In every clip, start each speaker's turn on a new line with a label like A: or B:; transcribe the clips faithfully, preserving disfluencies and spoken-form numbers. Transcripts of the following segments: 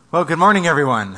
A: Well, good morning, everyone.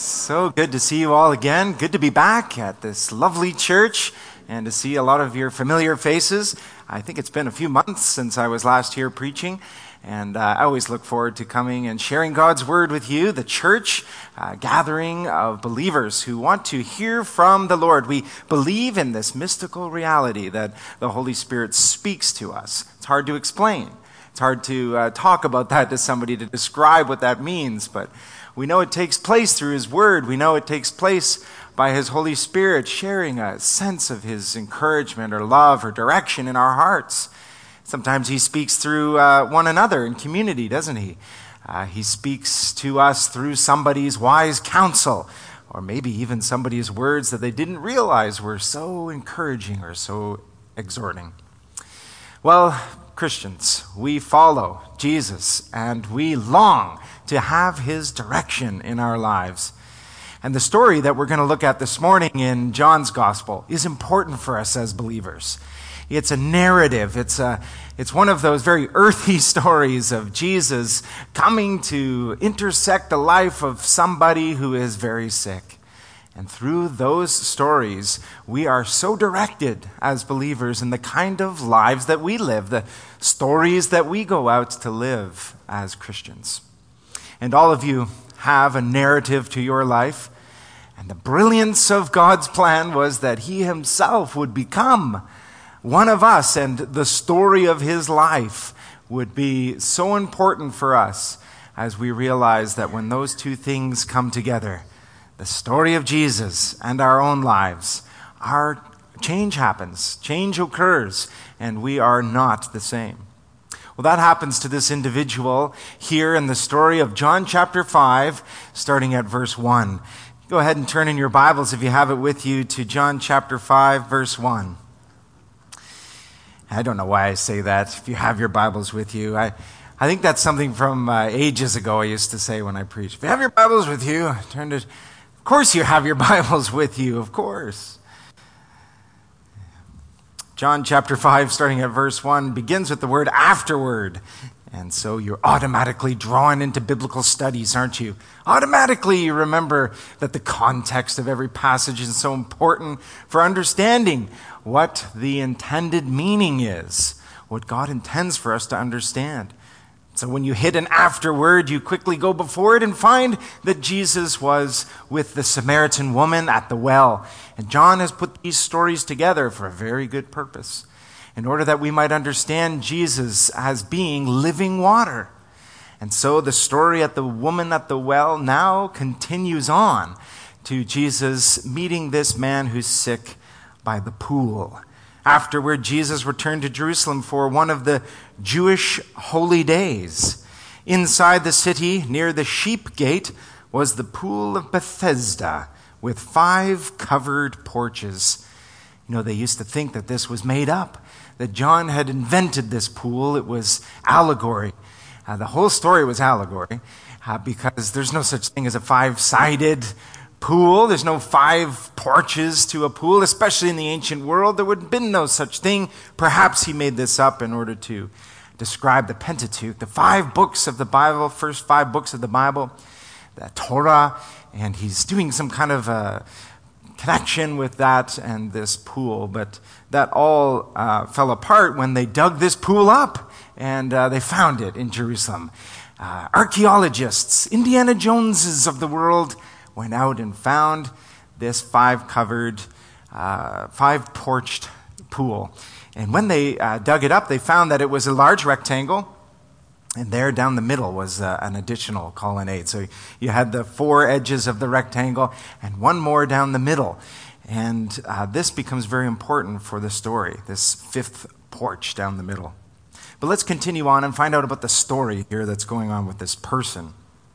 A: So good to see you all again. Good to be back at this lovely church and to see a lot of your familiar faces. I think it's been a few months since I was last here preaching, and uh, I always look forward to coming and sharing God's Word with you, the church, uh, gathering of believers who want to hear from the Lord. We believe in this mystical reality that the Holy Spirit speaks to us. It's hard to explain. It's hard to uh, talk about that to somebody, to describe what that means, but we know it takes place through His Word. We know it takes place by His Holy Spirit sharing a sense of His encouragement or love or direction in our hearts. Sometimes He speaks through uh, one another in community, doesn't He? Uh, he speaks to us through somebody's wise counsel, or maybe even somebody's words that they didn't realize were so encouraging or so exhorting. Well, Christians, we follow Jesus and we long to have His direction in our lives. And the story that we're going to look at this morning in John's Gospel is important for us as believers. It's a narrative. It's a, it's one of those very earthy stories of Jesus coming to intersect the life of somebody who is very sick. And through those stories, we are so directed as believers in the kind of lives that we live, the stories that we go out to live as Christians. And all of you have a narrative to your life. And the brilliance of God's plan was that He Himself would become one of us, and the story of His life would be so important for us as we realize that when those two things come together, the story of Jesus and our own lives, our change happens, change occurs, and we are not the same. Well, that happens to this individual here in the story of John chapter five, starting at verse one. Go ahead and turn in your Bibles, if you have it with you, to John chapter five, verse one. I don't know why I say that, if you have your Bibles with you. I, I think that's something from uh, ages ago I used to say when I preached. If you have your Bibles with you, turn to... Of course you have your Bibles with you, of course. John chapter five, starting at verse one, begins with the word afterward. And so you're automatically drawn into biblical studies, aren't you? Automatically you remember that the context of every passage is so important for understanding what the intended meaning is, what God intends for us to understand. So when you hit an afterword, you quickly go before it and find that Jesus was with the Samaritan woman at the well. And John has put these stories together for a very good purpose, in order that we might understand Jesus as being living water. And so the story at the woman at the well now continues on to Jesus meeting this man who's sick by the pool. Afterward, Jesus returned to Jerusalem for one of the Jewish holy days. Inside the city, near the sheep gate, was the pool of Bethesda with five covered porches. You know, they used to think that this was made up, that John had invented this pool. It was allegory. Uh, the whole story was allegory uh, because there's no such thing as a five-sided pool. There's no five porches to a pool, especially in the ancient world. There would have been no such thing. Perhaps he made this up in order to describe the Pentateuch, the five books of the Bible, first five books of the Bible, the Torah, and he's doing some kind of a connection with that and this pool. But that all uh, fell apart when they dug this pool up, and uh, they found it in Jerusalem. Uh, archaeologists, Indiana Joneses of the world, went out and found this five-covered, uh, five-porched pool. And when they uh, dug it up, they found that it was a large rectangle, and there down the middle was uh, an additional colonnade. So you had the four edges of the rectangle and one more down the middle. And uh, this becomes very important for the story, this fifth porch down the middle. But let's continue on and find out about the story here that's going on with this person.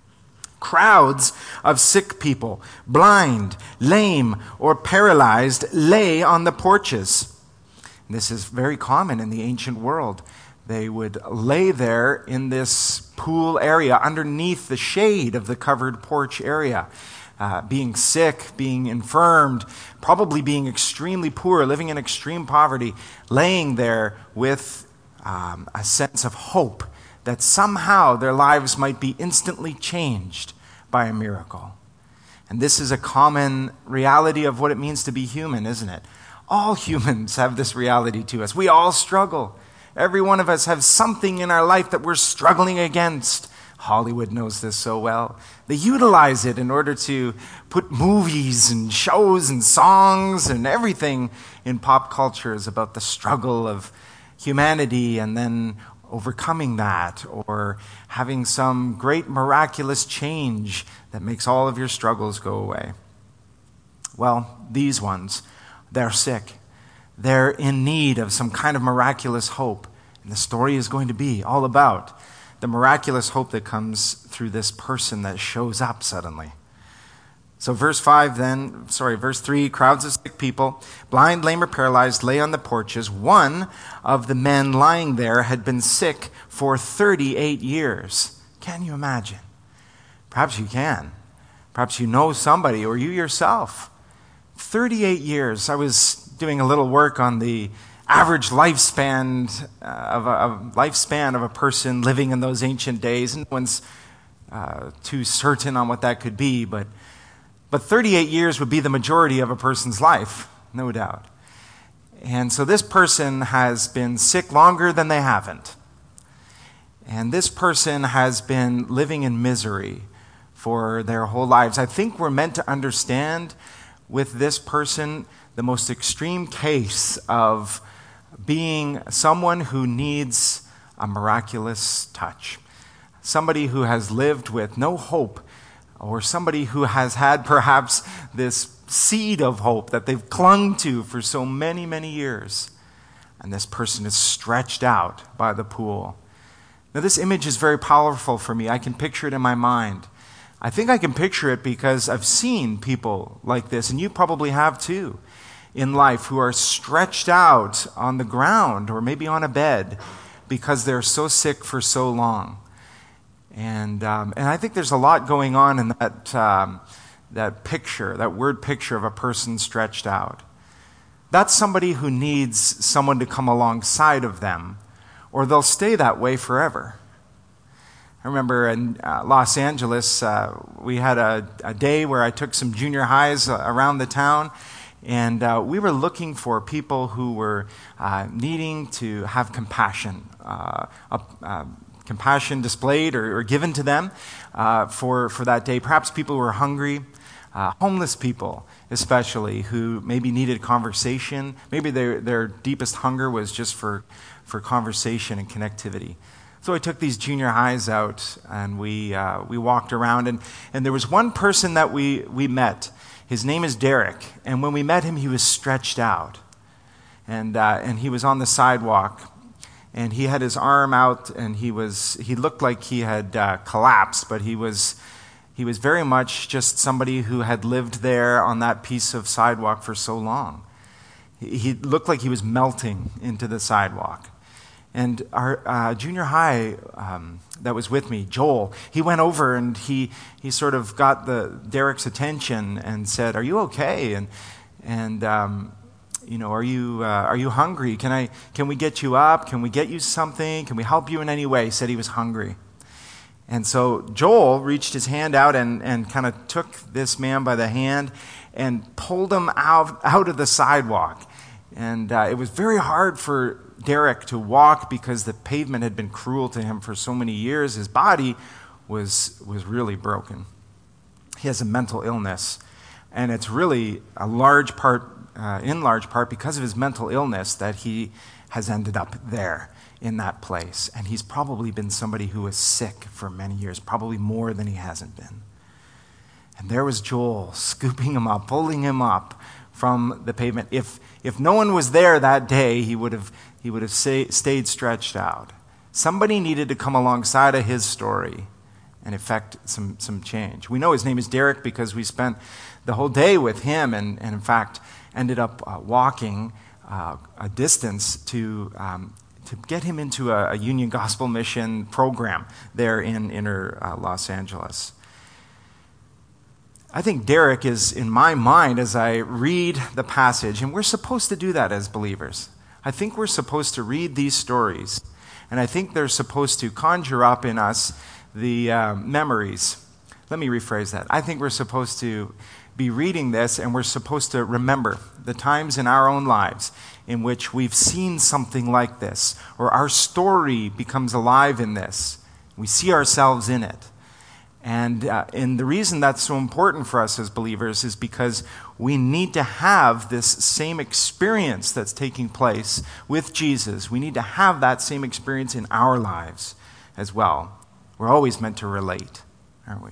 A: Crowds of sick people, blind, lame, or paralyzed, lay on the porches. This is very common in the ancient world. They would lay there in this pool area underneath the shade of the covered porch area, uh, being sick, being infirmed, probably being extremely poor, living in extreme poverty, laying there with um, a sense of hope that somehow their lives might be instantly changed by a miracle. And this is a common reality of what it means to be human, isn't it? All humans have this reality to us. We all struggle. Every one of us has something in our life that we're struggling against. Hollywood knows this so well. They utilize it in order to put movies and shows and songs and everything in pop culture is about the struggle of humanity and then overcoming that or having some great miraculous change that makes all of your struggles go away. Well, these ones, they're sick. They're in need of some kind of miraculous hope. And the story is going to be all about the miraculous hope that comes through this person that shows up suddenly. So verse five then, sorry, verse three, crowds of sick people, blind, lame, or paralyzed, lay on the porches. One of the men lying there had been sick for thirty-eight years. Can you imagine? Perhaps you can. Perhaps you know somebody or you yourself. thirty-eight years. I was doing a little work on the average lifespan uh, of, a, of lifespan of a person living in those ancient days. No one's uh, too certain on what that could be, but But thirty-eight years would be the majority of a person's life, no doubt. And so this person has been sick longer than they haven't. And this person has been living in misery for their whole lives. I think we're meant to understand with this person the most extreme case of being someone who needs a miraculous touch. Somebody who has lived with no hope, or somebody who has had perhaps this seed of hope that they've clung to for so many, many years. And this person is stretched out by the pool. Now, this image is very powerful for me. I can picture it in my mind. I think I can picture it because I've seen people like this, and you probably have too, in life, who are stretched out on the ground or maybe on a bed because they're so sick for so long. And um, and I think there's a lot going on in that um, that picture, that word picture of a person stretched out. That's somebody who needs someone to come alongside of them, or they'll stay that way forever. I remember in uh, Los Angeles, uh, we had a, a day where I took some junior highs uh, around the town, and uh, we were looking for people who were uh, needing to have compassion, uh, uh, uh, compassion displayed or, or given to them uh, for, for that day. Perhaps people who were hungry, uh, homeless people especially, who maybe needed conversation. Maybe their, their deepest hunger was just for, for conversation and connectivity. So I took these junior highs out, and we uh, we walked around, and, and there was one person that we, we met. His name is Derek, and when we met him, he was stretched out, and uh, and he was on the sidewalk, and he had his arm out, and he was he looked like he had uh, collapsed, but he was he was very much just somebody who had lived there on that piece of sidewalk for so long. He, he looked like he was melting into the sidewalk. And our uh, junior high um, that was with me, Joel, he went over and he he sort of got the Derek's attention and said, "Are you okay? And and um, you know, are you uh, are you hungry? Can I can we get you up? Can we get you something? Can we help you in any way?" He said he was hungry. And so Joel reached his hand out and, and kind of took this man by the hand and pulled him out out of the sidewalk. And uh, it was very hard for Derek to walk because the pavement had been cruel to him for so many years. His body was was really broken. He has a mental illness, and it's really a large part, uh, in large part, because of his mental illness that he has ended up there in that place. And he's probably been somebody who was sick for many years, probably more than he hasn't been. And there was Joel scooping him up, pulling him up from the pavement. If if no one was there that day, he would have he would have say, stayed stretched out. Somebody needed to come alongside of his story and effect some some change. We know his name is Derek because we spent the whole day with him, and, and in fact ended up uh, walking uh, a distance to um, to get him into a, a Union Gospel Mission program there in inner uh, Los Angeles. I think Derek is in my mind as I read the passage, and we're supposed to do that as believers. I think we're supposed to read these stories, and I think they're supposed to conjure up in us the uh, memories. let me rephrase that. I think we're supposed to be reading this, and we're supposed to remember the times in our own lives in which we've seen something like this, or our story becomes alive in this. We see ourselves in it. And, uh, and the reason that's so important for us as believers is because we need to have this same experience that's taking place with Jesus. We need to have that same experience in our lives as well. We're always meant to relate, aren't we?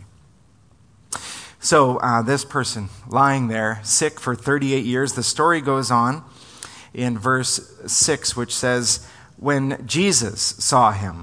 A: So uh, this person lying there, sick for thirty-eight years, the story goes on in verse six, which says, when Jesus saw him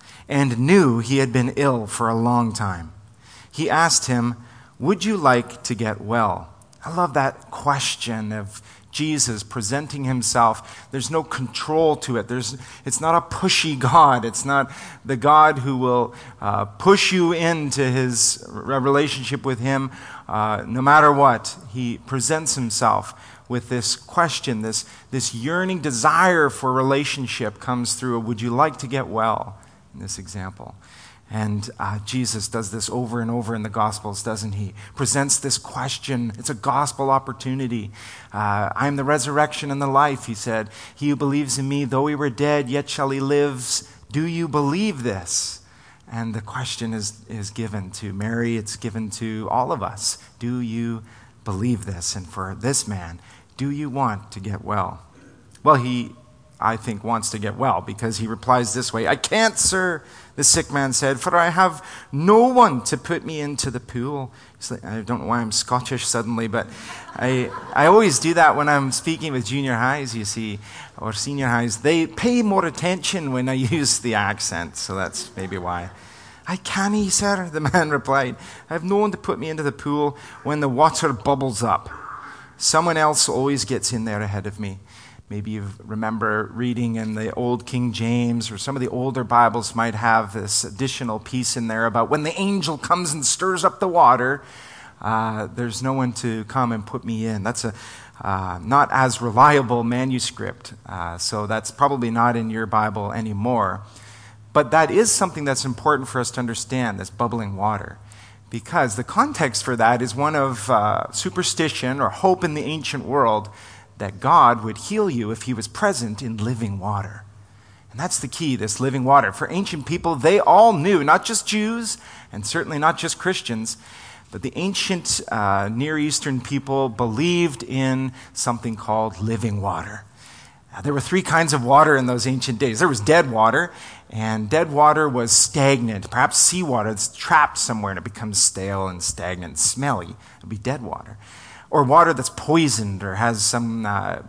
A: and knew he had been ill for a long time, he asked him, would you like to get well? I love that question of Jesus presenting himself. There's no control to it. There's, it's not a pushy God. It's not the God who will uh, push you into his relationship with him uh, no matter what. He presents himself with this question, this, this yearning desire for relationship comes through, would you like to get well, in this example. And uh, Jesus does this over and over in the Gospels, doesn't he? Presents this question. It's a gospel opportunity. Uh, I am the resurrection and the life, he said. He who believes in me, though he were dead, yet shall he live. Do you believe this? And the question is, is given to Mary. It's given to all of us. Do you believe this? And for this man, do you want to get well? Well, he, I think, wants to get well because he replies this way, I can't, sir, the sick man said, for I have no one to put me into the pool. Like, I don't know why I'm Scottish suddenly, but I I always do that when I'm speaking with junior highs, you see, or senior highs. They pay more attention when I use the accent, so that's maybe why. I can't, sir, the man replied. I have no one to put me into the pool when the water bubbles up. Someone else always gets in there ahead of me. Maybe you remember reading in the old King James, or some of the older Bibles might have this additional piece in there about when the angel comes and stirs up the water, uh, there's no one to come and put me in. That's a uh, not as reliable manuscript, uh, so that's probably not in your Bible anymore. But that is something that's important for us to understand, this bubbling water, because the context for that is one of uh, superstition or hope in the ancient world, that God would heal you if he was present in living water. And that's the key, this living water. For ancient people, they all knew, not just Jews, and certainly not just Christians, but the ancient uh, Near Eastern people believed in something called living water. Now, there were three kinds of water in those ancient days. There was dead water, and dead water was stagnant, perhaps seawater that's trapped somewhere and it becomes stale and stagnant and smelly. It would be dead water. Or water that's poisoned or has some uh,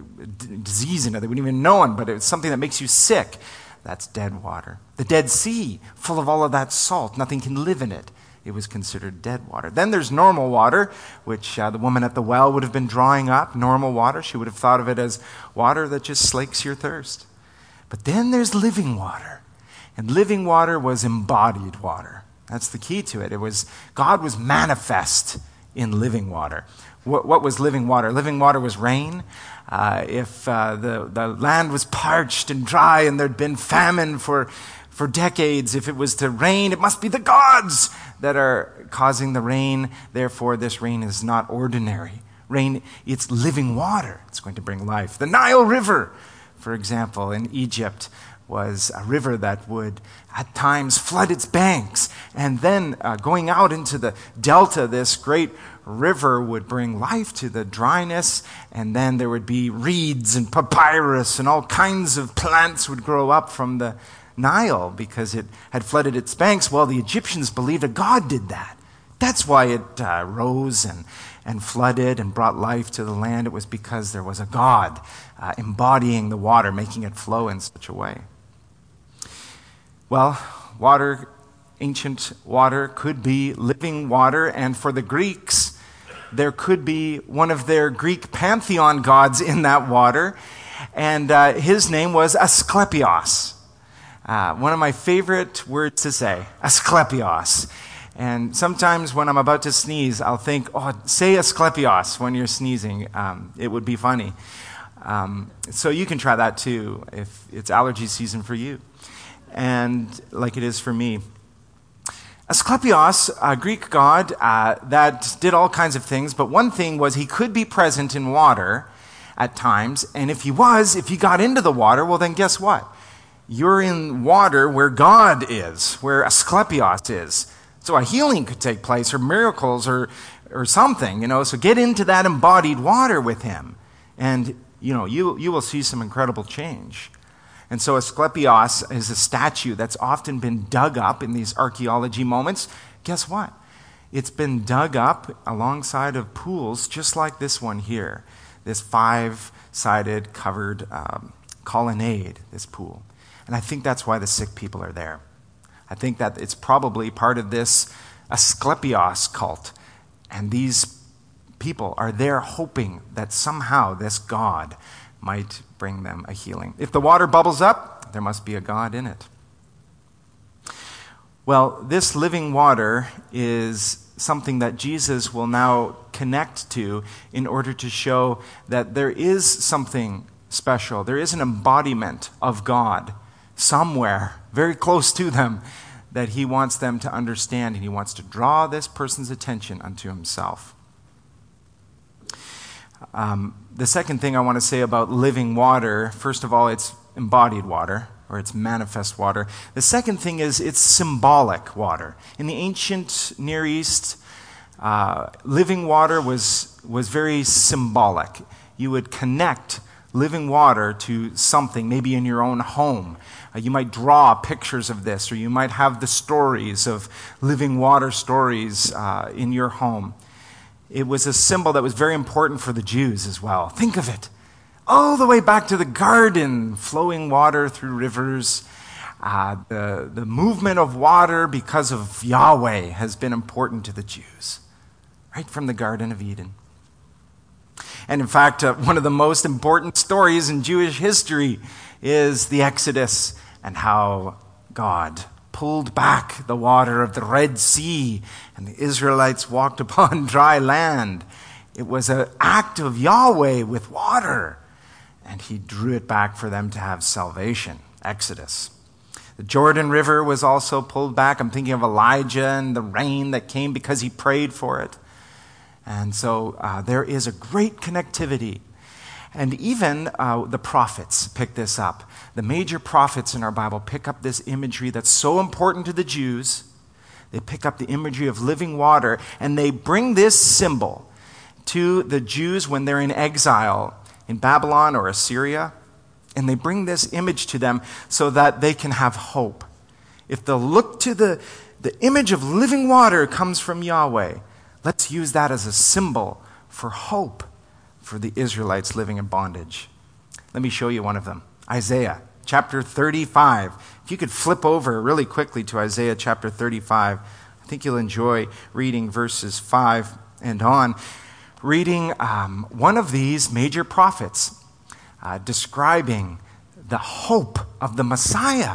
A: d- disease in it that we don't even know it, but it's something that makes you sick. That's dead water. The Dead Sea, full of all of that salt. Nothing can live in it. It was considered dead water. Then there's normal water, which uh, the woman at the well would have been drawing up. Normal water. She would have thought of it as water that just slakes your thirst. But then there's living water. And living water was embodied water. That's the key to it. It was, God was manifest in living water. What, what was living water? Living water was rain. Uh, if uh, the, the land was parched and dry and there'd been famine for, for decades, if it was to rain, it must be the gods that are causing the rain. Therefore, this rain is not ordinary. Rain, it's living water. It's going to bring life. The Nile River, for example, in Egypt, was a river that would at times flood its banks. And then uh, going out into the delta, this great river would bring life to the dryness, and then there would be reeds and papyrus and all kinds of plants would grow up from the Nile because it had flooded its banks. Well, the Egyptians believed a God did that. That's why it uh, rose and, and flooded and brought life to the land. It was because there was a God uh, embodying the water, making it flow in such a way. Well, water, ancient water, could be living water, and for the Greeks, there could be one of their Greek pantheon gods in that water, and uh, his name was Asclepios. Uh, one of my favorite words to say, Asclepios. And sometimes when I'm about to sneeze, I'll think, oh, say Asclepios when you're sneezing. Um, it would be funny. Um, so you can try that too if it's allergy season for you. And like it is for me. Asclepios, a Greek god uh, that did all kinds of things, but one thing was he could be present in water at times, and if he was, if he got into the water, well then guess what? You're in water where God is, where Asclepios is. So a healing could take place, or miracles, or or something, you know, so get into that embodied water with him, and, you know, you, you will see some incredible change. And so Asclepios is a statue that's often been dug up in these archaeology moments. Guess what? It's been dug up alongside of pools just like this one here, this five-sided covered um, colonnade, this pool. And I think that's why the sick people are there. I think that it's probably part of this Asclepios cult. And these people are there hoping that somehow this God might bring them a healing. If the water bubbles up, there must be a God in it. Well, this living water is something that Jesus will now connect to in order to show that there is something special. There is an embodiment of God somewhere very close to them that he wants them to understand, and he wants to draw this person's attention unto himself. Um, the second thing I want to say about living water, first of all, it's embodied water, or it's manifest water. The second thing is it's symbolic water. In the ancient Near East, uh, living water was, was very symbolic. You would connect living water to something, maybe in your own home. Uh, you might draw pictures of this, or you might have the stories of living water stories uh, in your home. It was a symbol that was very important for the Jews as well. Think of it. All the way back to the garden, flowing water through rivers. Uh, the, the movement of water because of Yahweh has been important to the Jews, right from the Garden of Eden. And in fact, uh, one of the most important stories in Jewish history is the Exodus and how God pulled back the water of the Red Sea and the Israelites walked upon dry land. It was an act of Yahweh with water, and he drew it back for them to have salvation. Exodus. The Jordan River was also pulled back. I'm thinking of Elijah and the rain that came because he prayed for it. And so uh, there is a great connectivity. And even uh, the prophets pick this up. The major prophets in our Bible pick up this imagery that's so important to the Jews. They pick up the imagery of living water, and they bring this symbol to the Jews when they're in exile in Babylon or Assyria. And they bring this image to them so that they can have hope. If they'll look to the, the image of living water comes from Yahweh, let's use that as a symbol for hope for the Israelites living in bondage. Let me show you one of them. Isaiah chapter thirty-five. If you could flip over really quickly to Isaiah chapter thirty-five, I think you'll enjoy reading verses five and on. Reading um, one of these major prophets uh, describing the hope of the Messiah.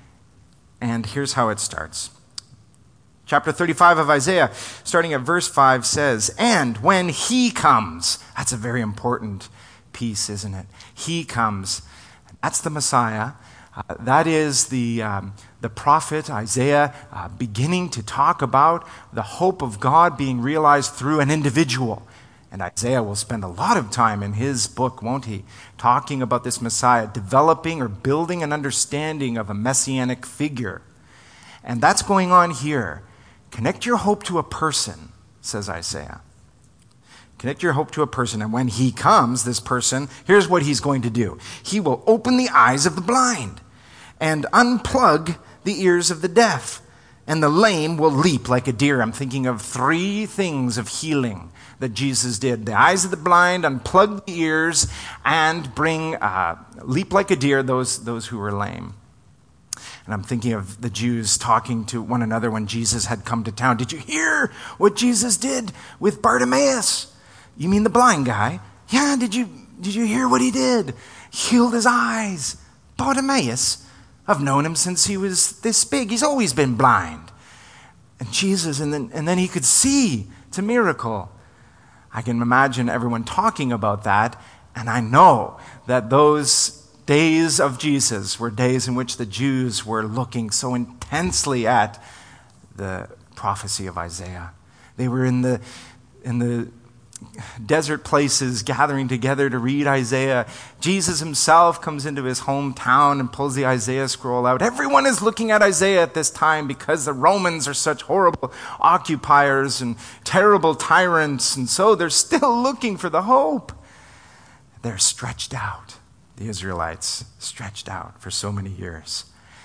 A: And here's how it starts. Chapter thirty-five of Isaiah, starting at verse five, says, "And when he comes," that's a very important piece, isn't it? He comes. That's the Messiah. Uh, that is the, um, the prophet Isaiah uh, beginning to talk about the hope of God being realized through an individual. And Isaiah will spend a lot of time in his book, won't he, talking about this Messiah, developing or building an understanding of a messianic figure. And that's going on here. Connect your hope to a person, says Isaiah. Connect your hope to a person, and when he comes, this person, here's what he's going to do. He will open the eyes of the blind and unplug the ears of the deaf, and the lame will leap like a deer. I'm thinking of three things of healing that Jesus did. The eyes of the blind, unplug the ears, and bring, uh, leap like a deer, those, those who were lame. And I'm thinking of the Jews talking to one another when Jesus had come to town. Did you hear what Jesus did with Bartimaeus? You mean the blind guy? Yeah, did you did you hear what he did? Healed his eyes. Bartimaeus, I've known him since he was this big. He's always been blind. And Jesus, and then and then he could see. It's a miracle. I can imagine everyone talking about that, and I know that those days of Jesus were days in which the Jews were looking so intensely at the prophecy of Isaiah. They were in the in the desert places gathering together to read Isaiah. Jesus himself comes into his hometown and pulls the Isaiah scroll out. Everyone is looking at Isaiah at this time because the Romans are such horrible occupiers and terrible tyrants, and so they're still looking for the hope. They're stretched out, the Israelites, stretched out for so many years.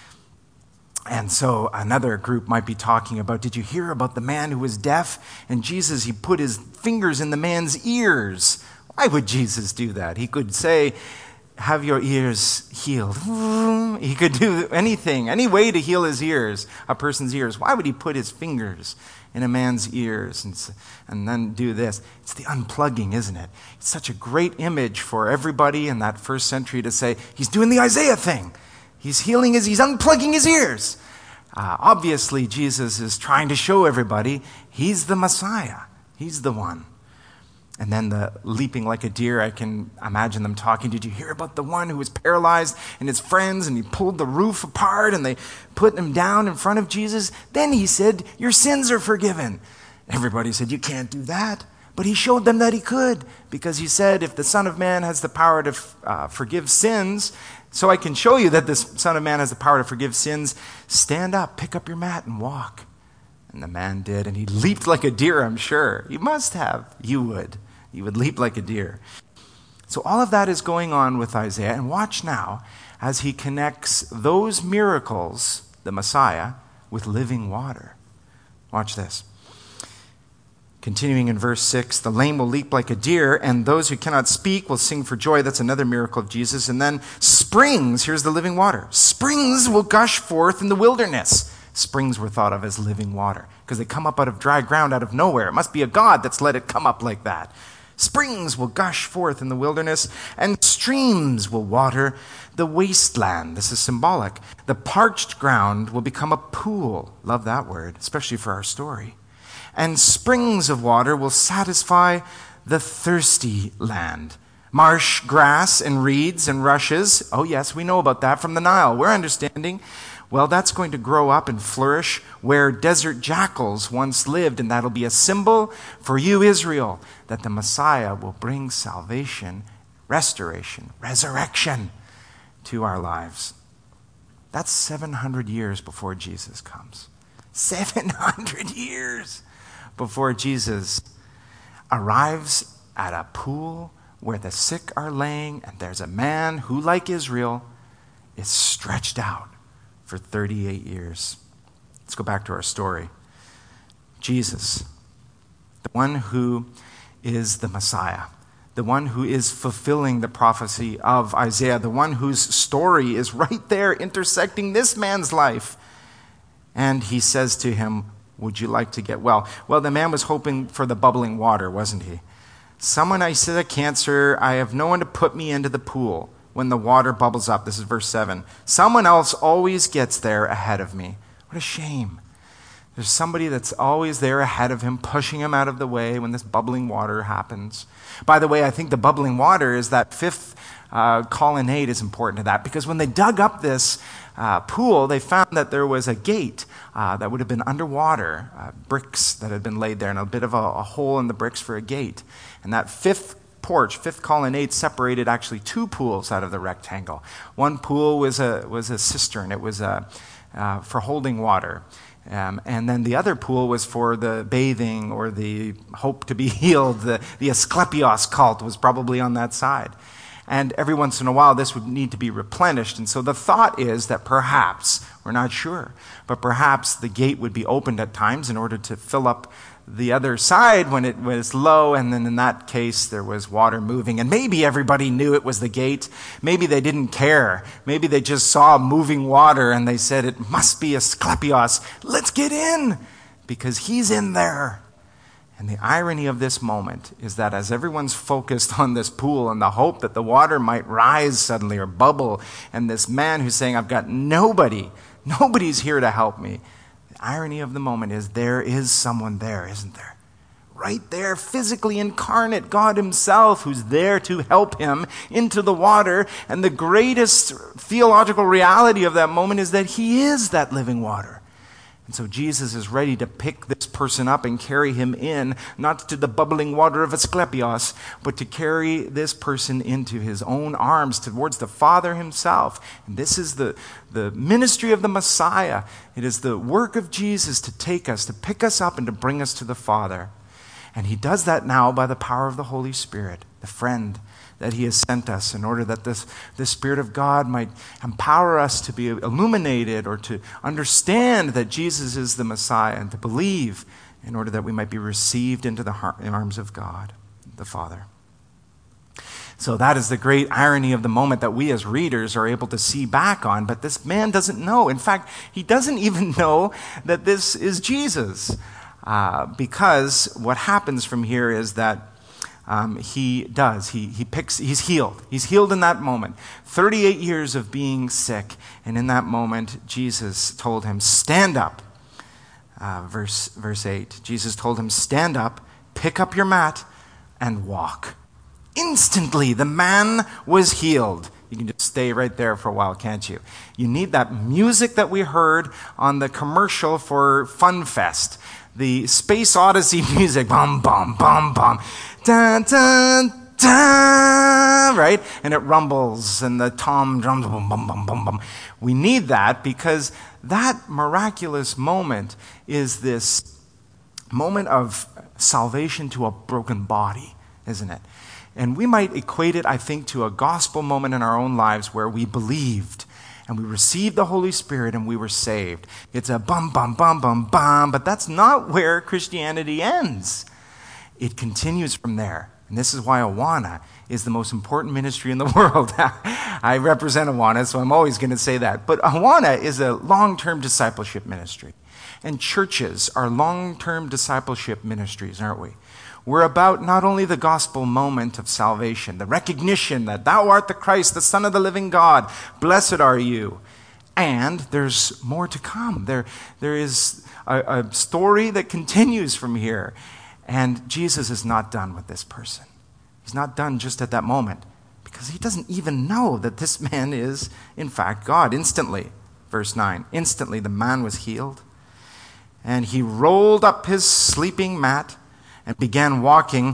A: And so another group might be talking about, did you hear about the man who was deaf? And Jesus, he put his fingers in the man's ears. Why would Jesus do that? He could say, have your ears healed. He could do anything, any way to heal his ears, a person's ears. Why would he put his fingers in a man's ears and, and then do this? It's the unplugging, isn't it? It's such a great image for everybody in that first century to say, he's doing the Isaiah thing. He's healing his, he's unplugging his ears. Uh, obviously, Jesus is trying to show everybody he's the Messiah. He's the one. And then the leaping like a deer, I can imagine them talking. Did you hear about the one who was paralyzed and his friends, and he pulled the roof apart and they put him down in front of Jesus? Then he said, your sins are forgiven. Everybody said, you can't do that. But he showed them that he could, because he said, if the Son of Man has the power to uh, forgive sins, so I can show you that the Son of Man has the power to forgive sins, stand up, pick up your mat, and walk. And the man did, and he leaped like a deer, I'm sure. He must have. You would. You would leap like a deer. So all of that is going on with Isaiah. And watch now as he connects those miracles, the Messiah, with living water. Watch this. Continuing in verse six, the lame will leap like a deer, and those who cannot speak will sing for joy. That's another miracle of Jesus. And then springs, here's the living water. Springs will gush forth in the wilderness. Springs were thought of as living water because they come up out of dry ground, out of nowhere. It must be a God that's let it come up like that. Springs will gush forth in the wilderness, and streams will water the wasteland. This is symbolic. The parched ground will become a pool. Love that word, especially for our story. And springs of water will satisfy the thirsty land. Marsh grass and reeds and rushes. Oh yes, we know about that from the Nile. We're understanding. Well, that's going to grow up and flourish where desert jackals once lived, and that'll be a symbol for you, Israel, that the Messiah will bring salvation, restoration, resurrection to our lives. That's seven hundred years before Jesus comes. seven hundred years before Jesus arrives at a pool where the sick are laying, and there's a man who, like Israel, is stretched out for thirty-eight years. Let's go back to our story. Jesus, the one who is the Messiah, the one who is fulfilling the prophecy of Isaiah, the one whose story is right there intersecting this man's life. And he says to him, would you like to get well? Well, the man was hoping for the bubbling water, wasn't he? Someone, I said, a cancer, I have no one to put me into the pool when the water bubbles up. This is verse seven. Someone else always gets there ahead of me. What a shame. There's somebody that's always there ahead of him, pushing him out of the way when this bubbling water happens. By the way, I think the bubbling water is that fifth uh, colonnade is important to that, because when they dug up this uh, pool, they found that there was a gate uh, that would have been underwater, uh, bricks that had been laid there, and a bit of a, a hole in the bricks for a gate. And that fifth porch, fifth colonnade, separated actually two pools out of the rectangle. One pool was a was a cistern. It was a, uh, for holding water. Um, and then the other pool was for the bathing or the hope to be healed. The, the Asclepios cult was probably on that side. And every once in a while, this would need to be replenished. And so the thought is that perhaps, we're not sure, but perhaps the gate would be opened at times in order to fill up the other side when it was low, and then in that case there was water moving. And maybe everybody knew it was the gate. Maybe they didn't care. Maybe they just saw moving water and they said, it must be Asclepios. Let's get in, because he's in there. And the irony of this moment is that as everyone's focused on this pool and the hope that the water might rise suddenly or bubble, and this man who's saying, I've got nobody, nobody's here to help me. The irony of the moment is there is someone there, isn't there? Right there, physically incarnate, God himself, who's there to help him into the water. And the greatest theological reality of that moment is that he is that living water. And so Jesus is ready to pick this person up and carry him in, not to the bubbling water of Asclepios, but to carry this person into his own arms towards the Father himself. And this is the, the ministry of the Messiah. It is the work of Jesus to take us, to pick us up, and to bring us to the Father. And he does that now by the power of the Holy Spirit, the friend that he has sent us, in order that this, the Spirit of God might empower us to be illuminated or to understand that Jesus is the Messiah, and to believe, in order that we might be received into the arms of God, the Father. So that is the great irony of the moment that we as readers are able to see back on, but this man doesn't know. In fact, he doesn't even know that this is Jesus, uh, because what happens from here is that Um, he does. He, he picks, he's healed. He's healed in that moment. thirty-eight years of being sick. And in that moment, Jesus told him, stand up. Uh, verse, verse eight. Jesus told him, stand up, pick up your mat, and walk. Instantly, the man was healed. You can just stay right there for a while, can't you? You need that music that we heard on the commercial for Fun Fest. The Space Odyssey music. Bum, bum, bum, bum. Dun, dun, dun, right? And it rumbles, and the tom drums, bum, bum, bum, bum, bum. We need that because that miraculous moment is this moment of salvation to a broken body, isn't it? And we might equate it, I think, to a gospel moment in our own lives where we believed and we received the Holy Spirit and we were saved. It's a bum, bum, bum, bum, bum, but that's not where Christianity ends. It continues from there. And this is why Awana is the most important ministry in the world. I represent Awana, so I'm always going to say that. But Awana is a long-term discipleship ministry. And churches are long-term discipleship ministries, aren't we? We're about not only the gospel moment of salvation, the recognition that thou art the Christ, the Son of the living God, blessed are you. And there's more to come. There, there is a, a story that continues from here. And Jesus is not done with this person. He's not done just at that moment, because he doesn't even know that this man is, in fact, God. Instantly, verse nine, instantly the man was healed, and he rolled up his sleeping mat and began walking.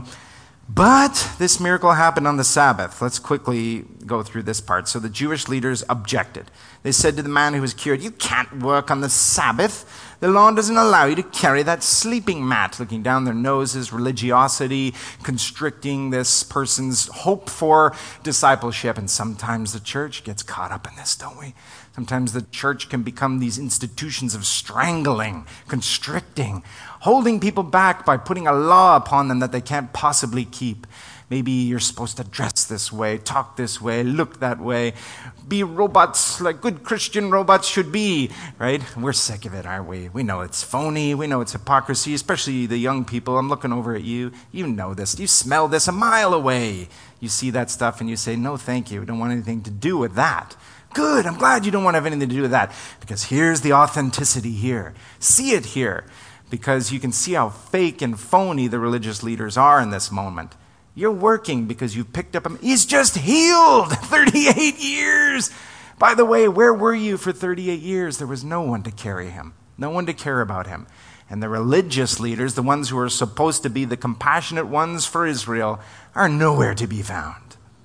A: But this miracle happened on the Sabbath. Let's quickly go through this part. So the Jewish leaders objected. They said to the man who was cured, you can't work on the Sabbath. The law doesn't allow you to carry that sleeping mat. Looking down their noses, religiosity, constricting this person's hope for discipleship. And sometimes the church gets caught up in this, don't we? Sometimes the church can become these institutions of strangling, constricting, holding people back by putting a law upon them that they can't possibly keep. Maybe you're supposed to dress this way, talk this way, look that way, be robots like good Christian robots should be, right? We're sick of it, aren't we? We know it's phony. We know it's hypocrisy, especially the young people. I'm looking over at you. You know this. You smell this a mile away. You see that stuff and you say, no, thank you. We don't want anything to do with that. Good. I'm glad you don't want to have anything to do with that, because here's the authenticity here. See it here, because you can see how fake and phony the religious leaders are in this moment. You're working because you've picked up him. He's just healed. thirty-eight years. By the way, where were you for thirty-eight years? There was no one to carry him, no one to care about him. And the religious leaders, the ones who are supposed to be the compassionate ones for Israel, are nowhere to be found.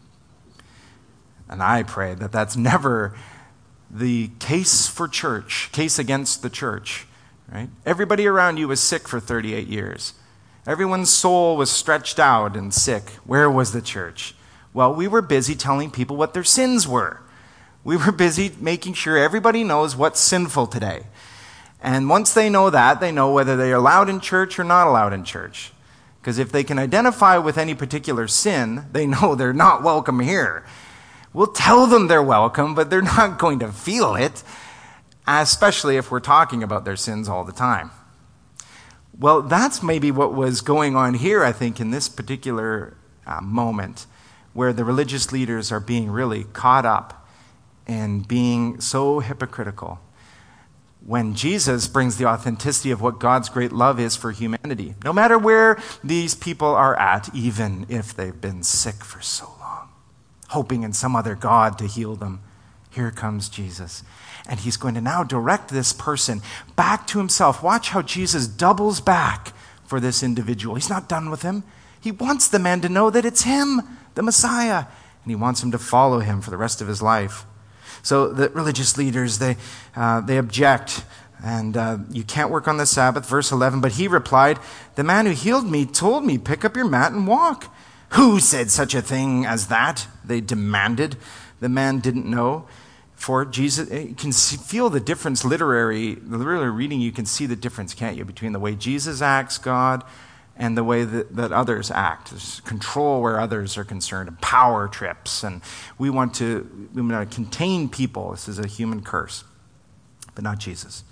A: And I pray that that's never the case for church, case against the church, right? Everybody around you was sick for thirty-eight years. Everyone's soul was stretched out and sick. Where was the church? Well, we were busy telling people what their sins were. We were busy making sure everybody knows what's sinful today. And once they know that, they know whether they're allowed in church or not allowed in church. Because if they can identify with any particular sin, they know they're not welcome here. We'll tell them they're welcome, but they're not going to feel it, especially if we're talking about their sins all the time. Well, that's maybe what was going on here, I think, in this particular uh, moment, where the religious leaders are being really caught up in being so hypocritical, when Jesus brings the authenticity of what God's great love is for humanity, no matter where these people are at, even if they've been sick for so long, hoping in some other God to heal them. Here comes Jesus. And he's going to now direct this person back to himself. Watch how Jesus doubles back for this individual. He's not done with him. He wants the man to know that it's him, the Messiah, and he wants him to follow him for the rest of his life. So the religious leaders, they uh, they object, and uh, you can't work on the Sabbath. Verse eleven, but he replied, the man who healed me told me, pick up your mat and walk. Who said such a thing as that? They demanded. The man didn't know. For Jesus, you can see, feel the difference literary, the literary reading, you can see the difference, can't you, between the way Jesus acts, God, and the way that, that others act. There's control where others are concerned, and power trips, and we want to we want to contain people. This is a human curse, but not Jesus.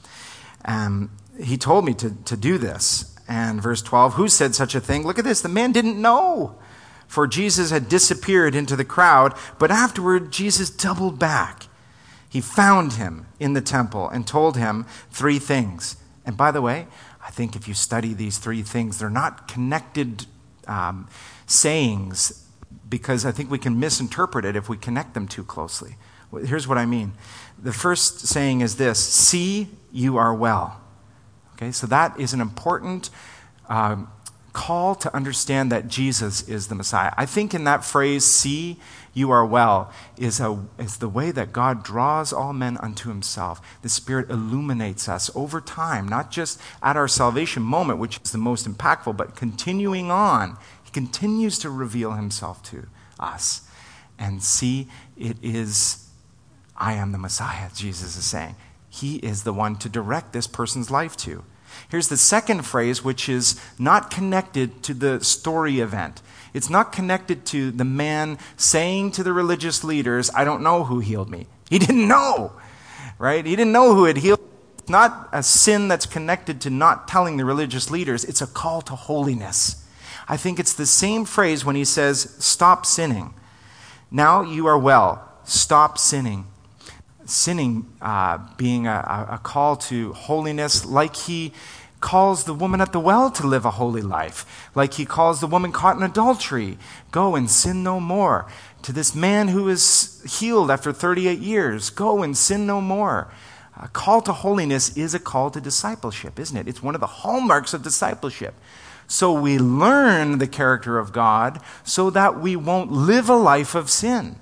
A: Um, he told me to, to do this. And verse twelve, who said such a thing? Look at this, the man didn't know, for Jesus had disappeared into the crowd, but afterward Jesus doubled back. He found him in the temple and told him three things. And by the way, I think if you study these three things, they're not connected um, sayings, because I think we can misinterpret it if we connect them too closely. Here's what I mean. The first saying is this: see, you are well. Okay, so that is an important um, call to understand that Jesus is the Messiah. I think in that phrase, see, you are well, is, a, is the way that God draws all men unto himself. The Spirit illuminates us over time, not just at our salvation moment, which is the most impactful, but continuing on. He continues to reveal himself to us. And see, it is, I am the Messiah, Jesus is saying. He is the one to direct this person's life to. Here's the second phrase, which is not connected to the story event. It's not connected to the man saying to the religious leaders, I don't know who healed me. He didn't know, right? He didn't know who had healed him. It's not a sin that's connected to not telling the religious leaders. It's a call to holiness. I think it's the same phrase when he says, stop sinning. Now you are well. Stop sinning. Sinning uh, being a, a call to holiness, like he calls the woman at the well to live a holy life, like he calls the woman caught in adultery, go and sin no more. To this man who is healed after thirty-eight years, go and sin no more. A call to holiness is a call to discipleship, isn't it? It's one of the hallmarks of discipleship. So we learn the character of God so that we won't live a life of sin.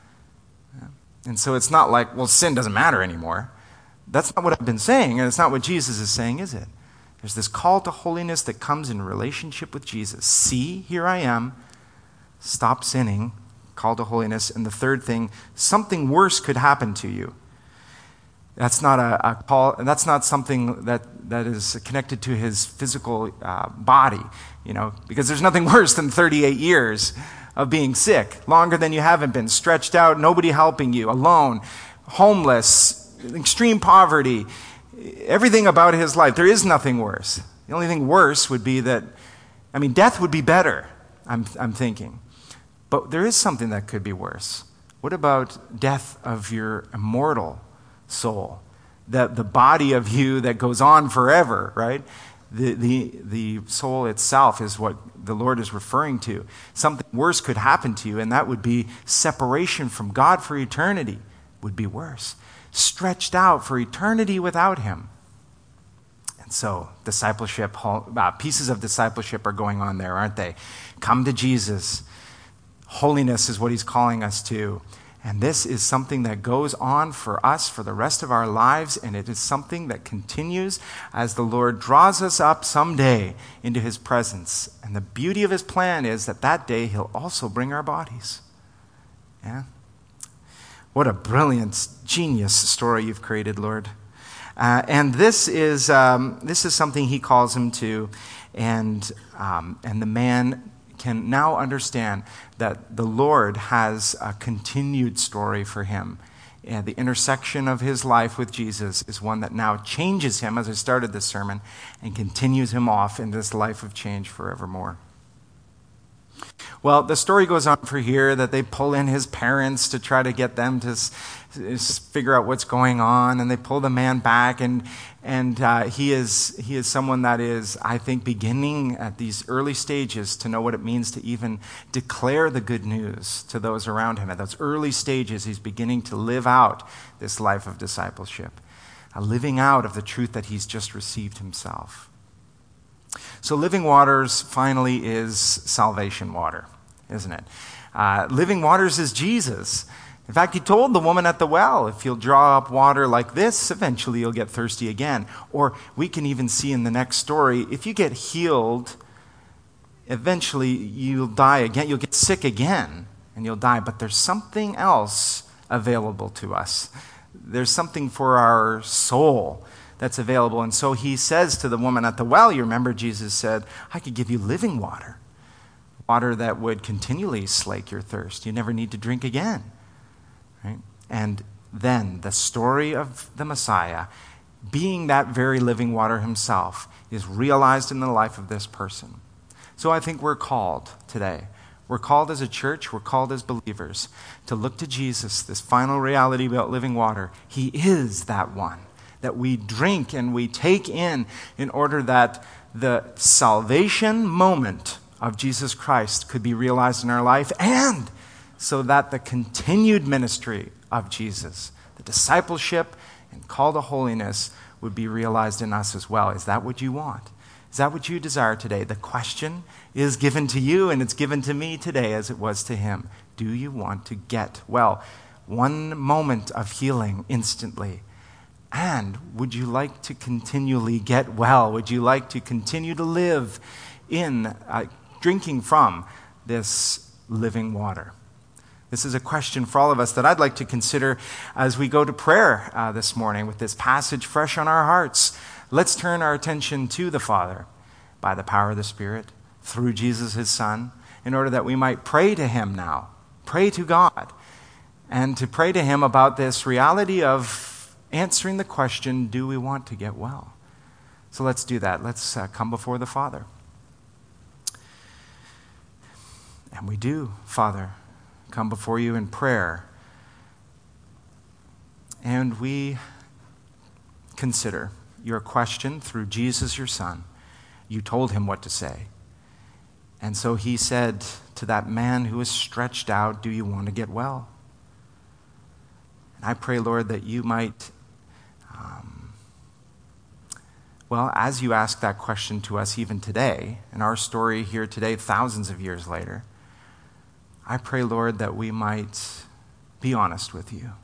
A: And so it's not like, well, sin doesn't matter anymore. That's not what I've been saying, and it's not what Jesus is saying, is it? There's this call to holiness that comes in relationship with Jesus. See, here I am. Stop sinning. Call to holiness. And the third thing, something worse could happen to you. That's not a, a call. That's not something that, that is connected to his physical uh, body, you know, because there's nothing worse than thirty-eight years of being sick, longer than you haven't been, stretched out, nobody helping you, alone, homeless, extreme poverty, everything about his life. There is nothing worse. The only thing worse would be that, I mean, death would be better, I'm, I'm thinking. But there is something that could be worse. What about death of your immortal soul? The, the body of you that goes on forever, right? The, the, the soul itself is what the Lord is referring to. Something worse could happen to you, and that would be separation from God for eternity would be worse. Stretched out for eternity without him. And so discipleship, uh, pieces of discipleship are going on there, aren't they? Come to Jesus. Holiness is what he's calling us to. And this is something that goes on for us for the rest of our lives, and it is something that continues as the Lord draws us up someday into his presence. And the beauty of his plan is that that day he'll also bring our bodies. Yeah? What a brilliant, genius story you've created, Lord. Uh, and this is um, this is something he calls him to, and um, and the man can now understand that the Lord has a continued story for him. And the intersection of his life with Jesus is one that now changes him, as I started this sermon, and continues him off in this life of change forevermore. Well, the story goes on for here that they pull in his parents to try to get them to s- s- figure out what's going on, and they pull the man back, and and uh, he is he is someone that is, I think, beginning at these early stages to know what it means to even declare the good news to those around him. At those early stages, he's beginning to live out this life of discipleship, a living out of the truth that he's just received himself. So living waters, finally, is salvation water, isn't it? Uh, living waters is Jesus. In fact, he told the woman at the well, if you'll draw up water like this, eventually you'll get thirsty again. Or we can even see in the next story, if you get healed, eventually you'll die again. You'll get sick again, and you'll die. But there's something else available to us. There's something for our soul that's available. And so he says to the woman at the well, you remember Jesus said, I could give you living water, water that would continually slake your thirst. You never need to drink again. Right? And then the story of the Messiah, being that very living water himself, is realized in the life of this person. So I think we're called today. We're called as a church, we're called as believers to look to Jesus, this final reality about living water. He is that one that we drink and we take in in order that the salvation moment of Jesus Christ could be realized in our life, and so that the continued ministry of Jesus, the discipleship and call to holiness, would be realized in us as well. Is that what you want? Is that what you desire today? The question is given to you, and it's given to me today as it was to him. Do you want to get well? One moment of healing instantly. And would you like to continually get well? Would you like to continue to live in, uh, drinking from this living water? This is a question for all of us that I'd like to consider as we go to prayer uh, this morning with this passage fresh on our hearts. Let's turn our attention to the Father by the power of the Spirit through Jesus, his Son, in order that we might pray to him now, pray to God, and to pray to him about this reality of answering the question, do we want to get well? So let's do that. Let's uh, come before the Father. And we do, Father, come before you in prayer. And we consider your question through Jesus, your Son. You told him what to say. And so he said to that man who was stretched out, do you want to get well? And I pray, Lord, that you might Um, well, as you ask that question to us even today, in our story here today, thousands of years later, I pray, Lord, that we might be honest with you.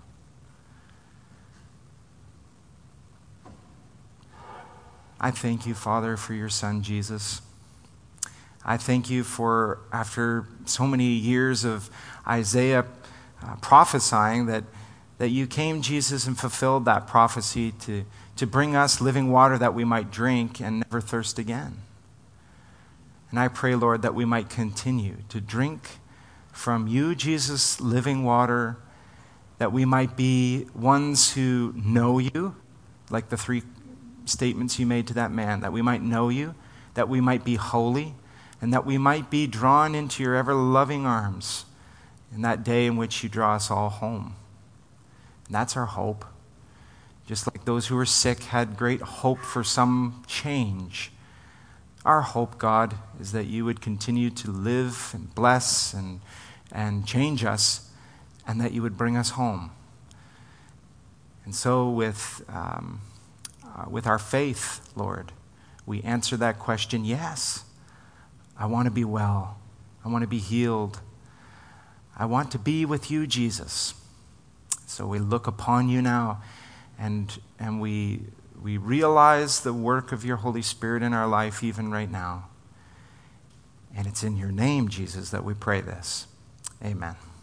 A: I thank you, Father, for your Son, Jesus. I thank you for, after so many years of Isaiah uh, prophesying that that you came, Jesus, and fulfilled that prophecy to, to bring us living water that we might drink and never thirst again. And I pray, Lord, that we might continue to drink from you, Jesus, living water, that we might be ones who know you, like the three statements you made to that man, that we might know you, that we might be holy, and that we might be drawn into your ever-loving arms in that day in which you draw us all home. And that's our hope. Just like those who were sick had great hope for some change. Our hope, God, is that you would continue to live and bless and, and change us, and that you would bring us home. And so with, um, uh, with our faith, Lord, we answer that question, yes, I want to be well. I want to be healed. I want to be with you, Jesus. So we look upon you now, and and we we realize the work of your Holy Spirit in our life even right now. And it's in your name, Jesus, that we pray this. Amen.